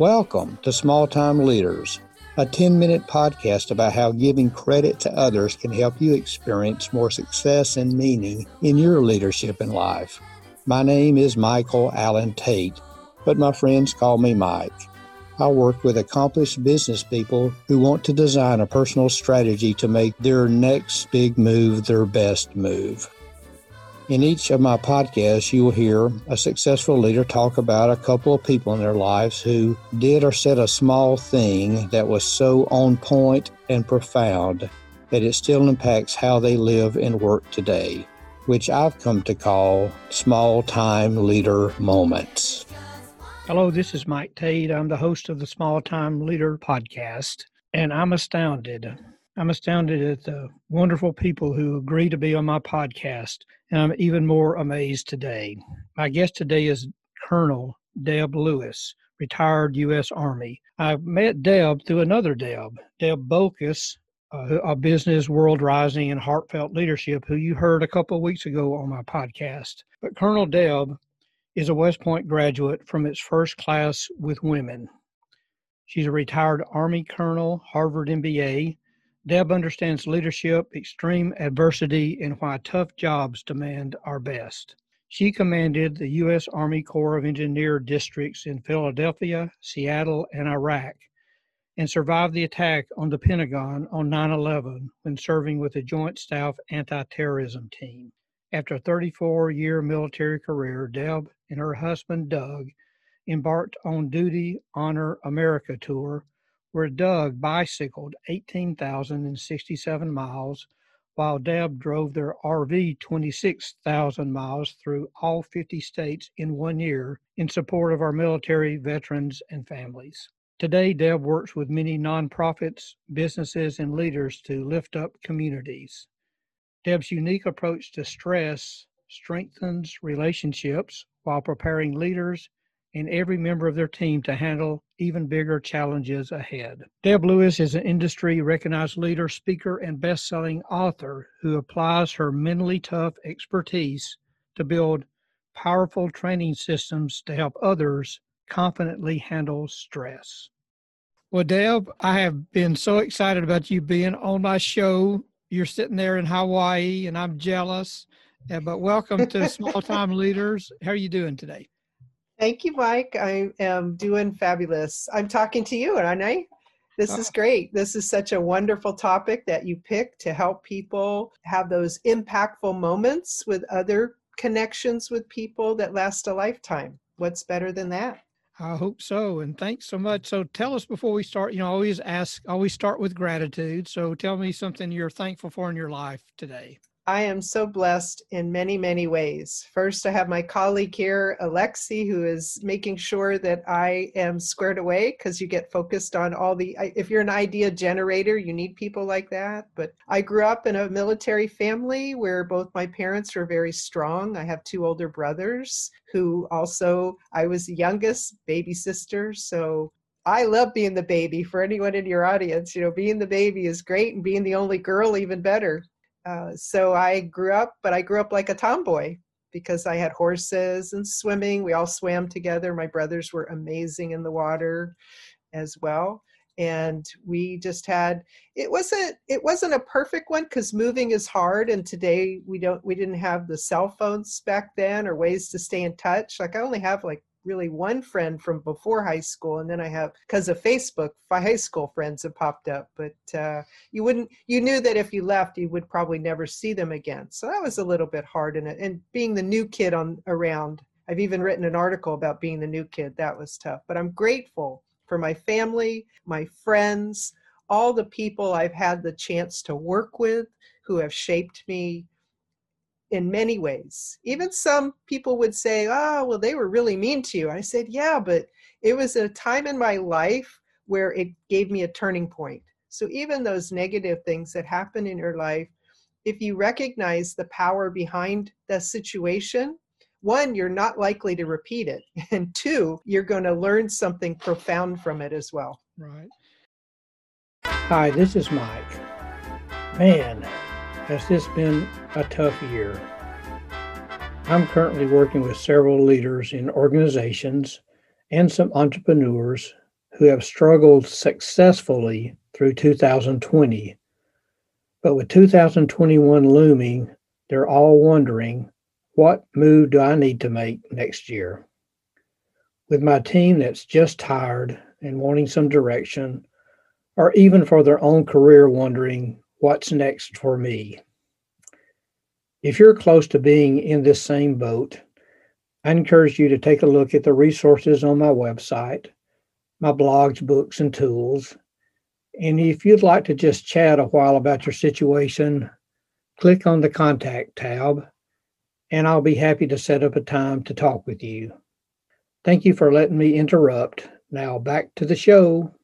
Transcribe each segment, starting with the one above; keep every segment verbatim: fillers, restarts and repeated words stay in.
Welcome to Small Time Leaders, a ten-minute podcast about how giving credit to others can help you experience more success and meaning in your leadership in life. My name is Michael Allen Tate, but my friends call me Mike. I work with accomplished business people who want to design a personal strategy to make their next big move their best move. In each of my podcasts, you will hear a successful leader talk about a couple of people in their lives who did or said a small thing that was so on point and profound that it still impacts how they live and work today, which I've come to call small-time leader moments. Hello, this is Mike Tate. I'm the host of the Small Time Leader podcast, and I'm astounded. I'm astounded at the wonderful people who agree to be on my podcast, and I'm even more amazed today. My guest today is Colonel Deb Lewis, retired U S Army. I met Deb through another Deb, Deb Bokus, uh, of Business World Rising and Heartfelt Leadership, who you heard a couple of weeks ago on my podcast. But Colonel Deb is a West Point graduate from its first class with women. She's a retired Army colonel, Harvard M B A. Deb understands leadership, extreme adversity, and why tough jobs demand our best. She commanded the U S Army Corps of Engineer districts in Philadelphia, Seattle, and Iraq, and survived the attack on the Pentagon on nine eleven when serving with the Joint Staff Anti-Terrorism Team. After a thirty-four-year military career, Deb and her husband, Doug, embarked on Duty Honor America Tour, where Doug bicycled eighteen thousand sixty-seven miles, while Deb drove their R V twenty-six thousand miles through all fifty states in one year in support of our military veterans and families. Today, Deb works with many nonprofits, businesses, and leaders to lift up communities. Deb's unique approach to stress strengthens relationships while preparing leaders and every member of their team to handle even bigger challenges ahead. Deb Lewis is an industry-recognized leader, speaker, and best-selling author who applies her mentally tough expertise to build powerful training systems to help others confidently handle stress. Well, Deb, I have been so excited about you being on my show. You're sitting there in Hawaii, and I'm jealous. Uh, but welcome to Small Time Leaders. How are you doing today? Thank you, Mike. I am doing fabulous. I'm talking to you, aren't I? This is great. This is such a wonderful topic that you picked to help people have those impactful moments with other connections with people that last a lifetime. What's better than that? I hope so. And thanks so much. So tell us before we start, you know, I always ask, always start with gratitude. So tell me something you're thankful for in your life today. I am so blessed in many, many ways. First, I have my colleague here, Alexi, who is making sure that I am squared away because you get focused on all the, if you're an idea generator, you need people like that. But I grew up in a military family where both my parents were very strong. I have two older brothers who also, I was the youngest baby sister. So I love being the baby. For anyone in your audience, you know, being the baby is great, and being the only girl, even better. Uh, so I grew up, but I grew up like a tomboy because I had horses and swimming. We all swam together. My brothers were amazing in the water as well. And we just had, it wasn't, it wasn't a perfect one because moving is hard. And today we don't, we didn't have the cell phones back then or ways to stay in touch. Like I only have like really one friend from before high school. And then I have, because of Facebook, my high school friends have popped up. But uh, you wouldn't, you knew that if you left, you would probably never see them again. So that was a little bit hard in it. And being the new kid on around, I've even written an article about being the new kid. That was tough. But I'm grateful for my family, my friends, all the people I've had the chance to work with who have shaped me in many ways. Even some people would say, oh, well, they were really mean to you. I said, yeah, but it was a time in my life where it gave me a turning point. So even those negative things that happen in your life, if you recognize the power behind the situation, one, you're not likely to repeat it. And two, you're going to learn something profound from it as well. Right. Hi, this is Mike. Man, has this been a tough year. I'm currently working with several leaders in organizations and some entrepreneurs who have struggled successfully through two thousand twenty. But with two thousand twenty-one looming, they're all wondering, what move do I need to make next year? With my team that's just tired and wanting some direction, or even for their own career wondering, what's next for me? If you're close to being in this same boat, I encourage you to take a look at the resources on my website, my blogs, books, and tools. And if you'd like to just chat a while about your situation, click on the Contact tab, and I'll be happy to set up a time to talk with you. Thank you for letting me interrupt. Now back to the show.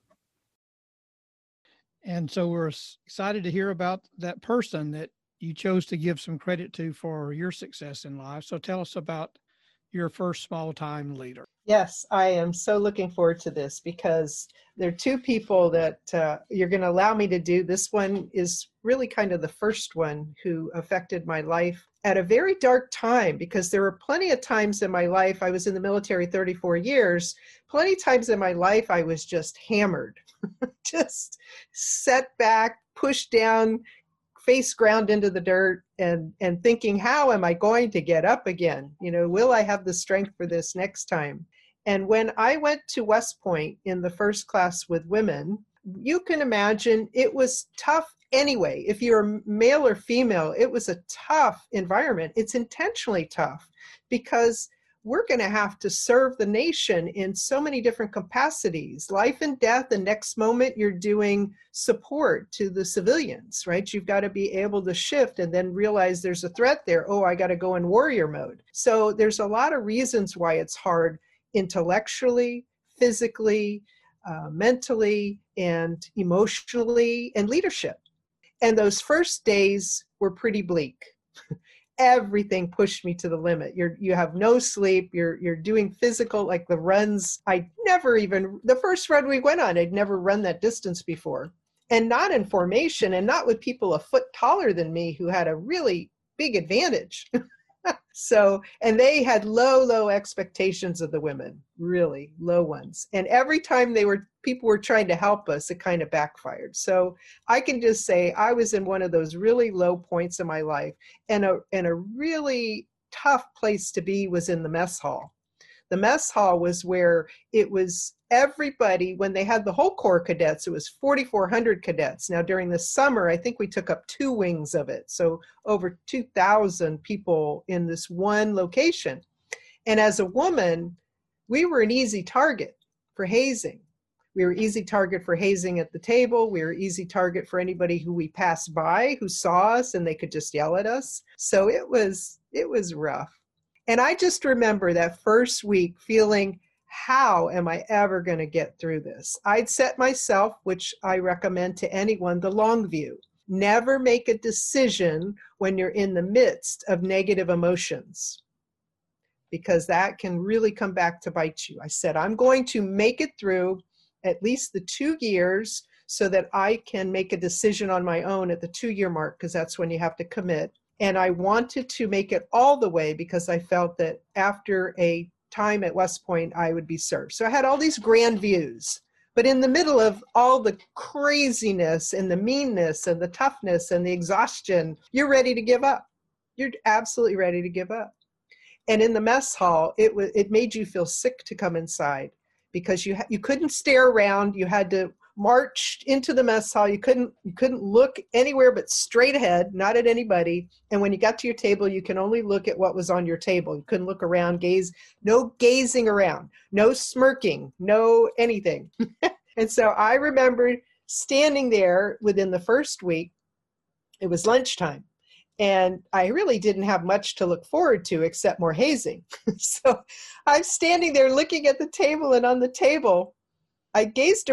And so we're excited to hear about that person that you chose to give some credit to for your success in life. So tell us about your first small-time leader. Yes, I am so looking forward to this because there are two people that uh, you're going to allow me to do. This one is really kind of the first one who affected my life at a very dark time, because there were plenty of times in my life, I was in the military thirty-four years, plenty of times in my life I was just hammered, just set back, pushed down, face ground into the dirt, and and thinking, how am I going to get up again? You know, will I have the strength for this next time? And when I went to West Point in the first class with women, you can imagine it was tough anyway. If you're male or female, it was a tough environment. It's intentionally tough because we're going to have to serve the nation in so many different capacities, life and death. The next moment you're doing support to the civilians, right? You've got to be able to shift and then realize there's a threat there. Oh, I got to go in warrior mode. So there's a lot of reasons why it's hard intellectually, physically, uh, mentally, and emotionally, and leadership. And those first days were pretty bleak. Everything pushed me to the limit. You're, you have no sleep. You're, you're doing physical, like the runs. I never even, the first run we went on, I'd never run that distance before. And not in formation, and not with people a foot taller than me who had a really big advantage. So, and they had low, low expectations of the women, really low ones. And every time they were, people were trying to help us, it kind of backfired. So I can just say I was in one of those really low points in my life, and a, and a really tough place to be was in the mess hall. The mess hall was where it was everybody, when they had the whole Corps cadets, it was forty-four hundred cadets. Now during the summer, I think we took up two wings of it. So over two thousand people in this one location. And as a woman, we were an easy target for hazing. We were easy target for hazing at the table. We were easy target for anybody who we passed by, who saw us, and they could just yell at us. So it was, it was rough. And I just remember that first week feeling, how am I ever going to get through this? I'd set myself, which I recommend to anyone, the long view. Never make a decision when you're in the midst of negative emotions, because that can really come back to bite you. I said, I'm going to make it through at least the two years so that I can make a decision on my own at the two-year mark, because that's when you have to commit. And I wanted to make it all the way because I felt that after a time at West Point, I would be served. So I had all these grand views, but in the middle of all the craziness and the meanness and the toughness and the exhaustion, you're ready to give up. You're absolutely ready to give up. And in the mess hall, it was, it made you feel sick to come inside because you ha- you couldn't stare around. You had to marched into the mess hall. You couldn't you couldn't look anywhere but straight ahead, not at anybody. And when you got to your table, you can only look at what was on your table. You couldn't look around, gaze, no gazing around, no smirking, no anything. And so I remember standing there within the first week. It was lunchtime. And I really didn't have much to look forward to except more hazing. So I'm standing there looking at the table, and on the table, I gazed